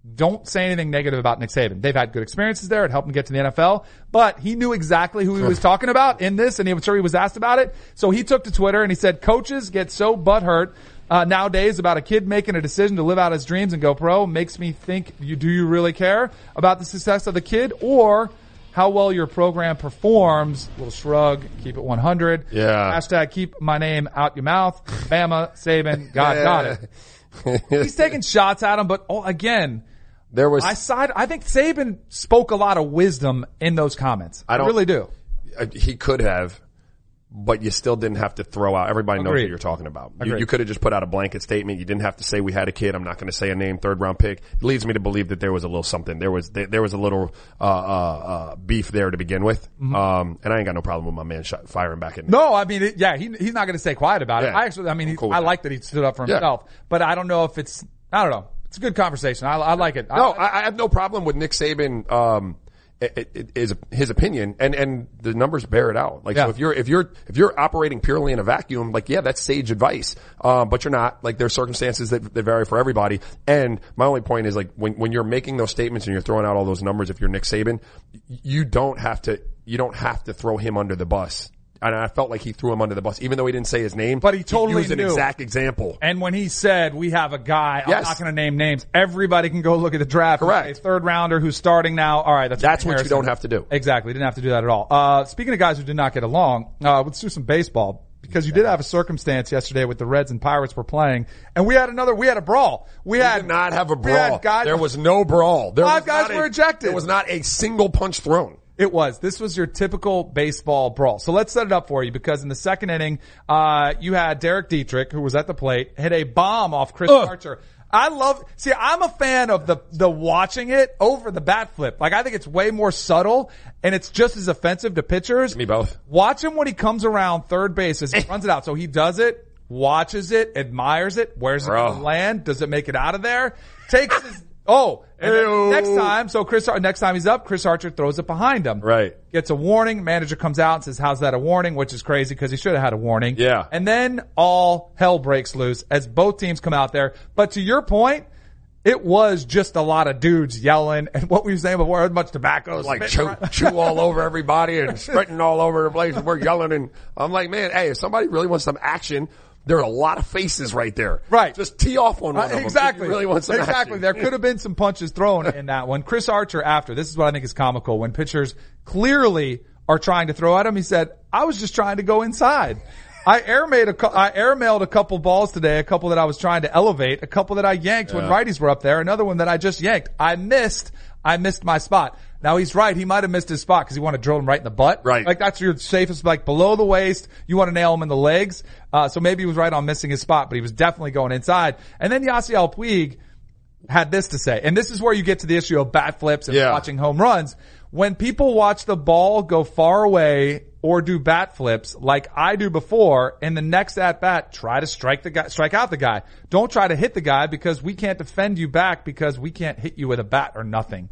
don't say anything negative about Nick Saban. They've had good experiences there. It helped him get to the N F L, but he knew exactly who he was talking about in this, and I'm sure he was asked about it. So he took to Twitter and he said, coaches get so butthurt uh, nowadays about a kid making a decision to live out his dreams and go pro. Makes me think, you do you really care about the success of the kid or how well your program performs? Little shrug, keep it one hundred. Yeah. Hashtag keep my name out your mouth. Bama, Saban, God Yeah. got it. He's taking shots at him, but oh, again, There was, I side. I think Saban spoke a lot of wisdom in those comments. I, I don't- really do. uh, he could have, but you still didn't have to throw out. Everybody knows Agreed. what you're talking about. You, Agreed. you could have just put out a blanket statement. You didn't have to say we had a kid. I'm not going to say a name, third round pick. It leads me to believe that there was a little something. There was there, there was a little uh, uh, uh, beef there to begin with. Mm-hmm. Um, and I ain't got no problem with my man shot, firing back at me. No, I mean, it, yeah, he, he's not going to stay quiet about it. Yeah. I actually, I mean, I'm he, cool with I that. like that he stood up for Yeah. himself, but I don't know if it's. I don't know. It's a good conversation. I, I like it. No, I, I, I have no problem with Nick Saban. Um, it, it is his opinion, and and the numbers bear it out. Like, Yeah. so if you're if you're if you're operating purely in a vacuum, like, yeah, that's sage advice. Um, but you're not. Like, there's circumstances that, that vary for everybody. And my only point is, like, when when you're making those statements and you're throwing out all those numbers, if you're Nick Saban, you don't have to you don't have to throw him under the bus. And I felt like he threw him under the bus, even though he didn't say his name. But he totally used an knew. exact example. and when he said we have a guy, I'm Yes. not going to name names. Everybody can go look at the draft. Correct. A third rounder who's starting now. All right, that's That's what you Harrison. don't have to do. Exactly, didn't have to do that at all. Uh, speaking of guys who did not get along, uh, let's do some baseball. Because you did have a circumstance yesterday with the Reds and Pirates were playing, and we had another, we had a brawl. We, We had did not have a we brawl. had guys, There was no brawl. There Five was guys not were a, ejected. There was not a single punch thrown. It was. This was your typical baseball brawl. So let's set it up for you because in the second inning, uh, you had Derek Dietrich, who was at the plate, hit a bomb off Chris Ugh. Archer. I love, see, I'm a fan of the, the watching it over the bat flip. Like, I think it's way more subtle and it's just as offensive to pitchers. Me both. Watch him when he comes around third base as he runs it out. So he does it, watches it, admires it. Where's it Bro. going to land? Does it make it out of there? Takes his, oh, and then Ew. next time, so Chris, Ar- next time he's up, Chris Archer throws it behind him. Right. Gets a warning. Manager comes out and says, how's that a warning? Which is crazy because he should have had a warning. Yeah. And then all hell breaks loose as both teams come out there. But to your point, it was just a lot of dudes yelling and what we were saying before, much tobacco. Like spitting chew, around. chew all over everybody and spitting all over the place. And we're yelling, and I'm like, man, hey, if somebody really wants some action, there are a lot of faces right there. Right. Just tee off on one Uh, of them. exactly. If you really want some exactly. action. There could have been some punches thrown in that one. Chris Archer after, this is what I think is comical. When pitchers clearly are trying to throw at him, he said, I was just trying to go inside. I air made a, cou- I airmailed a couple balls today, a couple that I was trying to elevate, a couple that I yanked when righties were up there, another one that I just yanked. I missed, I missed my spot. Now he's right, he might have missed his spot because he wanted to drill him right in the butt. Right. Like that's your safest, like below the waist, you want to nail him in the legs. Uh, so maybe he was right on missing his spot, but he was definitely going inside. And then Yasiel Puig had this to say, and this is where you get to the issue of bat flips and Yeah. watching home runs. When people watch the ball go far away or do bat flips like I do before, in the next at bat, try to strike the guy, strike out the guy. Don't try to hit the guy because we can't defend you back because we can't hit you with a bat or nothing.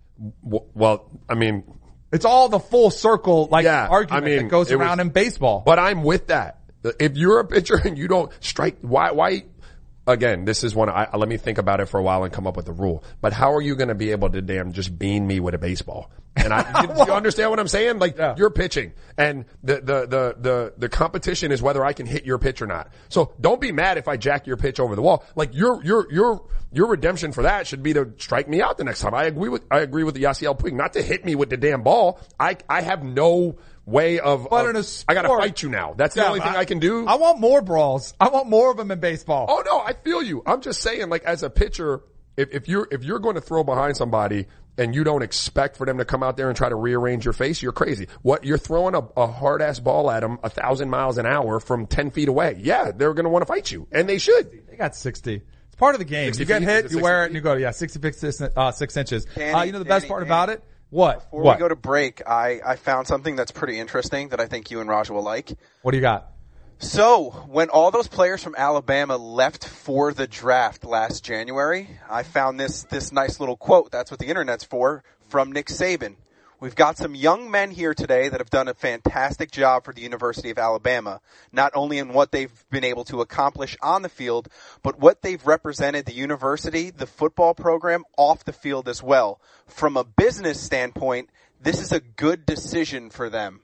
W- Well, I mean, It's all the full circle, like Yeah, argument I mean, that goes it around was- in baseball. but I'm with that. If you're a pitcher and you don't strike, why, why, again, this is one, I, let me think about it for a while and come up with a rule. But how are you going to be able to damn just bean me with a baseball? And I, you, you understand what I'm saying? Like, Yeah. you're pitching and the, the, the, the, the competition is whether I can hit your pitch or not. So don't be mad if I jack your pitch over the wall. Like your, your, your, your redemption for that should be to strike me out the next time. I agree with, I agree with the Yasiel Puig, not to hit me with the damn ball. I, I have no way of, But of- in a I gotta sport- fight you now. That's the Yeah, only thing I, can do. I want more brawls. I want more of them in baseball. Oh no, I feel you. I'm just saying, like, as a pitcher, if, if you're, if you're going to throw behind somebody and you don't expect for them to come out there and try to rearrange your face, you're crazy. What, you're throwing a, a hard ass ball at them a thousand miles an hour from ten feet away. Yeah, they're going to want to fight you. And they should. They got sixty. It's part of the game. sixty You get feet? hit, Is it you wear it, sixty and you go, yeah, sixty feet, six, uh, six inches. Danny, uh, you know the best Danny, part Danny. about it? What? Before what? we go to break, I, I found something that's pretty interesting that I think you and Raj will like. What do you got? So, when all those players from Alabama left for the draft last January, I found this, this nice little quote. That's what the internet's for, from Nick Saban. We've got some young men here today that have done a fantastic job for the University of Alabama, not only in what they've been able to accomplish on the field, but what they've represented the university, the football program, off the field as well. From a business standpoint, this is a good decision for them.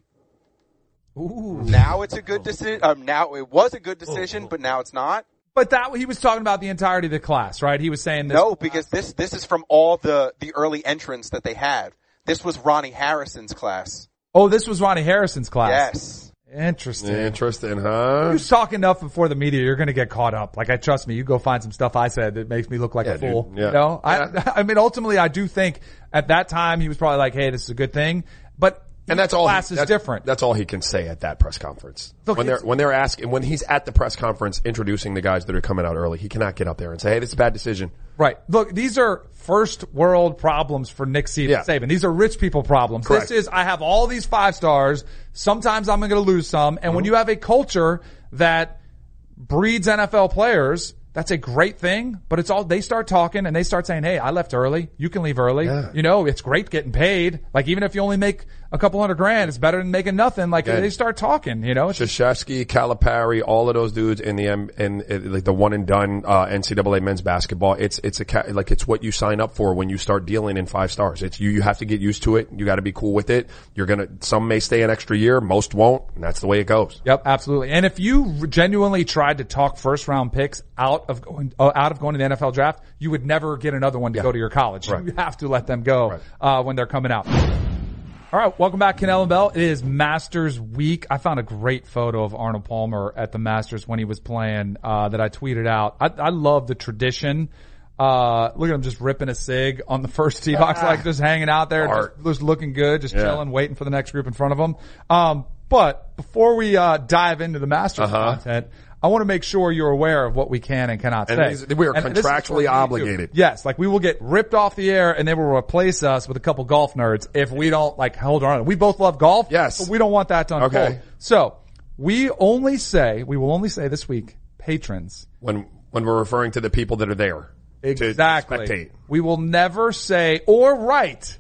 Ooh. Now it's a good decision. Um, now it was a good decision, but now it's not. But that he was talking about the entirety of the class, right? He was saying this. No, because this this is from all the the early entrants that they had. This was Ronnie Harrison's class. Oh, this was Ronnie Harrison's class. Yes. Interesting. Interesting, huh? You talk enough before the media, you're going to get caught up. Like, I trust me, you go find some stuff I said that makes me look like Yeah, a fool. dude. Yeah. You know, Yeah. I, I mean, ultimately, I do think at that time he was probably like, "Hey, this is a good thing," but And that's all. class he, is that's, different. That's all he can say at that press conference. Look, when they're it's- when they're asking, when he's at the press conference introducing the guys that are coming out early, he cannot get up there and say, "Hey, this is a bad decision." Right. Look, these are first world problems for Nick Saban. Yeah. Saban. These are rich people problems. Correct. This is, I have all these five stars. Sometimes I'm going to lose some. And Mm-hmm. when you have a culture that breeds N F L players, that's a great thing, but it's all, they start talking and they start saying, "Hey, I left early. You can leave early." Yeah. You know, it's great getting paid. Like, even if you only make a couple hundred grand, it's better than making nothing. Like, Yeah. they start talking, you know. It's just, Krzyzewski, Calipari, all of those dudes in the M in, in like the one and done uh, N C double A men's basketball. It's it's a ca- like it's what you sign up for when you start dealing in five stars. It's you. You have to get used to it. You got to be cool with it. You're gonna. Some may stay an extra year. Most won't. And that's the way it goes. Yep, absolutely. And if you genuinely tried to talk first round picks out of going, uh, out of going to the N F L draft, you would never get another one to Yeah. go to your college. Right. You have to let them go Right. uh, when they're coming out. All right, welcome back, Cannell and Bell. It is Masters week. I found a great photo of Arnold Palmer at the Masters when he was playing uh, that I tweeted out. I, I love the tradition. Uh, look at him just ripping a cig on the first tee box, like just hanging out there, Art. just, just looking good, just Yeah. chilling, waiting for the next group in front of him. Um, but before we uh, dive into the Masters Uh-huh. content, I want to make sure you're aware of what we can and cannot And say. these- we are And this is contractually what we do. obligated. Yes, like we will get ripped off the air and they will replace us with a couple golf nerds if we don't like hold on. We both love golf. Yes. But we don't want that to unfold. Okay. So we only say, we will only say this week, patrons. When when we're referring to the people that are there Exactly. to spectate. We will never say or write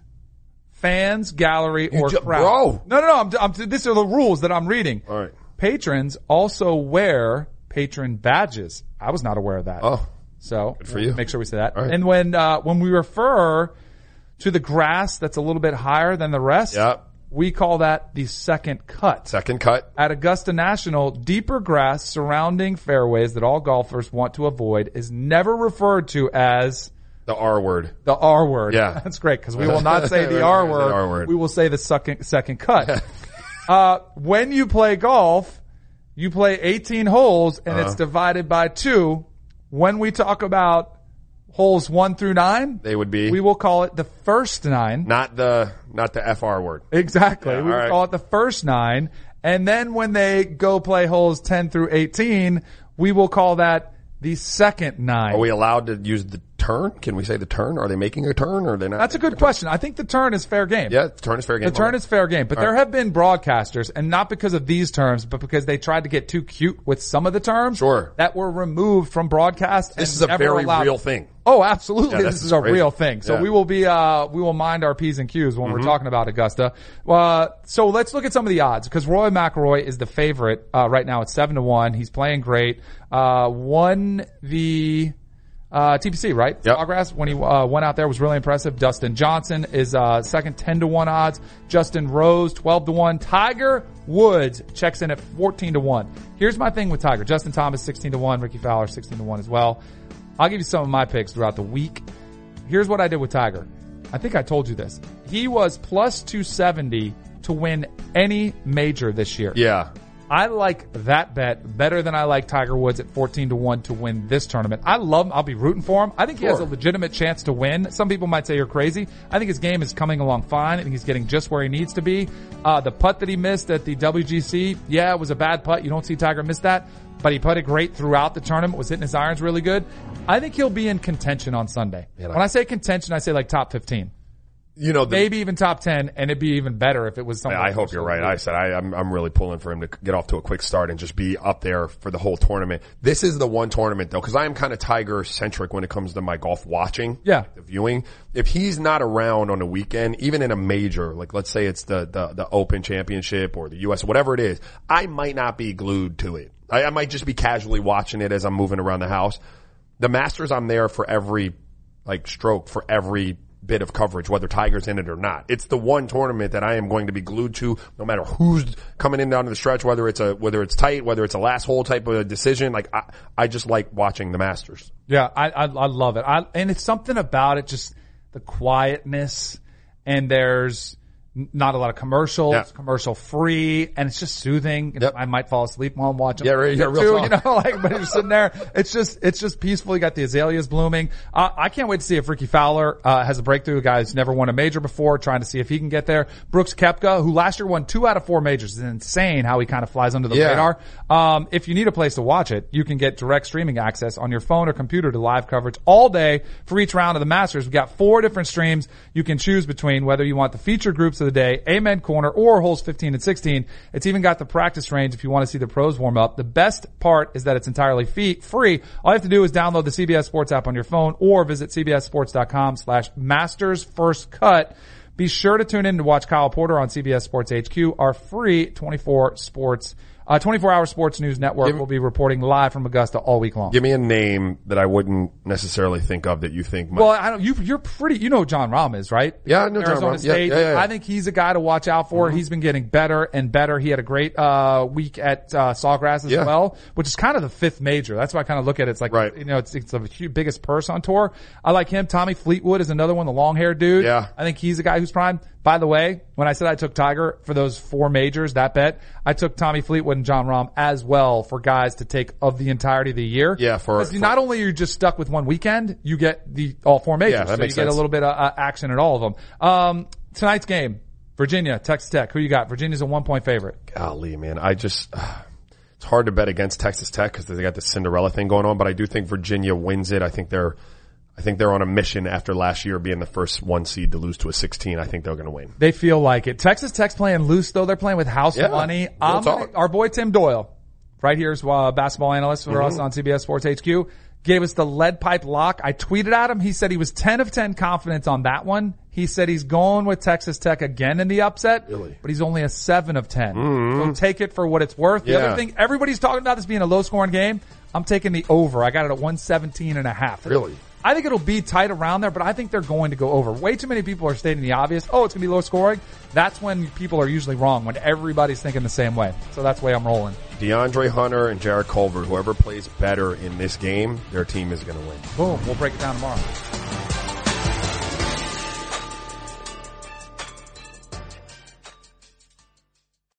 fans, gallery, or ju- crowd. bro. No, no, no. I'm, I'm, these are the rules that I'm reading. All right. Patrons also wear patron badges. I was not aware of that. Oh. So for you. make sure we say that. All right. And when uh, when we refer to the grass that's a little bit higher than the rest, Yep. we call that the second cut. Second cut. At Augusta National, deeper grass surrounding fairways that all golfers want to avoid is never referred to as The R word. the R word. Yeah. That's great because we will not say the R The word. R word. We will say the second, second cut. uh, when you play golf, you play eighteen holes and Uh-huh. it's divided by two. When we talk about holes one through nine, They would be we will call it the first nine. not the not the F R word. Exactly. Yeah, we all would right. call it the first nine. And then when they go play holes ten through eighteen, we will call that the second nine. Are we allowed to use the turn? Can we say the turn? Are they making a turn or are they not? That's a good question. I think the turn is fair game. Yeah, the turn is fair game. The turn is fair game, but All there right. have been broadcasters, and not because of these terms, but because they tried to get too cute with some of the terms Sure. that were removed from broadcast. This and is a never very allowed- real thing. Oh, absolutely. Yeah, this this is is a crazy. real thing. So Yeah. we will be, uh, we will mind our P's and Q's when Mm-hmm. we're talking about Augusta. Uh, so let's look at some of the odds because Roy McIlroy is the favorite, uh, right now at seven to one. He's playing great. Uh, won the, Uh, T P C, right? Yep. Sawgrass, when he uh, went out there, was really impressive. Dustin Johnson is uh, second, ten to one odds. Justin Rose, twelve to one. Tiger Woods checks in at fourteen to one. Here's my thing with Tiger. Justin Thomas, sixteen to one. Ricky Fowler, sixteen to one as well. I'll give you some of my picks throughout the week. Here's what I did with Tiger. I think I told you this. He was plus two seventy to win any major this year. Yeah. I like that bet better than I like Tiger Woods at fourteen to one to win this tournament. I love him. I'll be rooting for him. I think he has a Sure. legitimate chance to win. Some people might say you're crazy. I think his game is coming along fine. I think he's getting just where he needs to be. Uh, the putt that he missed at the W G C, yeah, it was a bad putt. You don't see Tiger miss that, but he putted great throughout the tournament, was hitting his irons really good. I think he'll be in contention on Sunday. Yeah, when I say contention, I say like top fifteen. you know, the, maybe even top ten, and it'd be even better if it was something. I hope you're right. I said I, I'm I'm really pulling for him to get off to a quick start and just be up there for the whole tournament. This is the one tournament though, because I am kind of Tiger centric when it comes to my golf watching, yeah, the viewing. If he's not around on the weekend, even in a major, like let's say it's the the, the Open Championship or the U S, whatever it is, I might not be glued to it. I, I might just be casually watching it as I'm moving around the house. The Masters, I'm there for every like stroke, for every bit of coverage, whether Tiger's in it or not. It's the one tournament that I am going to be glued to, no matter who's coming in down to the stretch, whether it's a, whether it's tight, whether it's a last hole type of decision. Like I, I just like watching the Masters. Yeah, I, I, I love it. I, and it's something about it, just the quietness, and there's not a lot of commercials, yeah. commercial free, and it's just soothing. Yep. I might fall asleep while I'm watching. Yeah, right, yeah, real too, talk. you know, like, but you're sitting there. It's just, it's just peaceful. You got the azaleas blooming. Uh, I can't wait to see if Ricky Fowler, uh, has a breakthrough. A guy who's never won a major before, trying to see if he can get there. Brooks Koepka, who last year won two out of four majors. It's insane how he kind of flies under the yeah. radar. Um, if you need a place to watch it, you can get direct streaming access on your phone or computer to live coverage all day for each round of the Masters. We've got four different streams you can choose between, whether you want the feature groups of the day, Amen Corner, or holes fifteen and sixteen. It's even got the practice range if you want to see the pros warm up. The best part is that it's entirely fee- free. All you have to do is download the C B S Sports app on your phone or visit cbssports.com slash Masters First Cut. Be sure to tune in to watch Kyle Porter on C B S Sports H Q, our free twenty-four sports Uh, twenty-four hour sports news network give, will be reporting live from Augusta all week long. Give me a name that I wouldn't necessarily think of that you think might. Well, I don't, you, you're pretty, you know who John Rahm is, right? Yeah, I know Arizona John Rahm. State. Yeah, yeah, yeah. I think he's a guy to watch out for. Mm-hmm. He's been getting better and better. He had a great, uh, week at, uh, Sawgrass as yeah. well, which is kind of the fifth major. That's why I kind of look at it. It's like, right. you know, it's, it's the huge, biggest purse on tour. I like him. Tommy Fleetwood is another one, the long haired dude. Yeah. I think he's a guy who's prime. By the way, when I said I took Tiger for those four majors, that bet, I took Tommy Fleetwood and John Rahm as well for guys to take of the entirety of the year. Yeah, for, because for not only are you just stuck with one weekend, you get the all four majors. Yeah, that so makes you get sense. a little bit of uh, action at all of them. Um, tonight's game, Virginia, Texas Tech. Who you got? Virginia's a one point favorite. Golly, man, I just uh, it's hard to bet against Texas Tech because they got the Cinderella thing going on. But I do think Virginia wins it. I think they're. I think they're on a mission after last year being the first one seed to lose to a sixteen. I think they're going to win. They feel like it. Texas Tech's playing loose though. They're playing with house yeah, money. Um, our boy Tim Doyle, right here is uh, basketball analyst for mm-hmm. us on C B S Sports H Q, gave us the lead pipe lock. I tweeted at him. He said he was ten of ten confidence on that one. He said he's going with Texas Tech again in the upset, really? But he's only a seven of ten. Mm-hmm. So take it for what it's worth. The yeah. other thing, everybody's talking about this being a low scoring game. I'm taking the over. I got it at one seventeen and a half. Really? I think it'll be tight around there, but I think they're going to go over. Way too many people are stating the obvious. Oh, it's going to be low scoring. That's when people are usually wrong, when everybody's thinking the same way. So that's the way I'm rolling. DeAndre Hunter and Jarrett Culver, whoever plays better in this game, their team is going to win. Boom. We'll break it down tomorrow.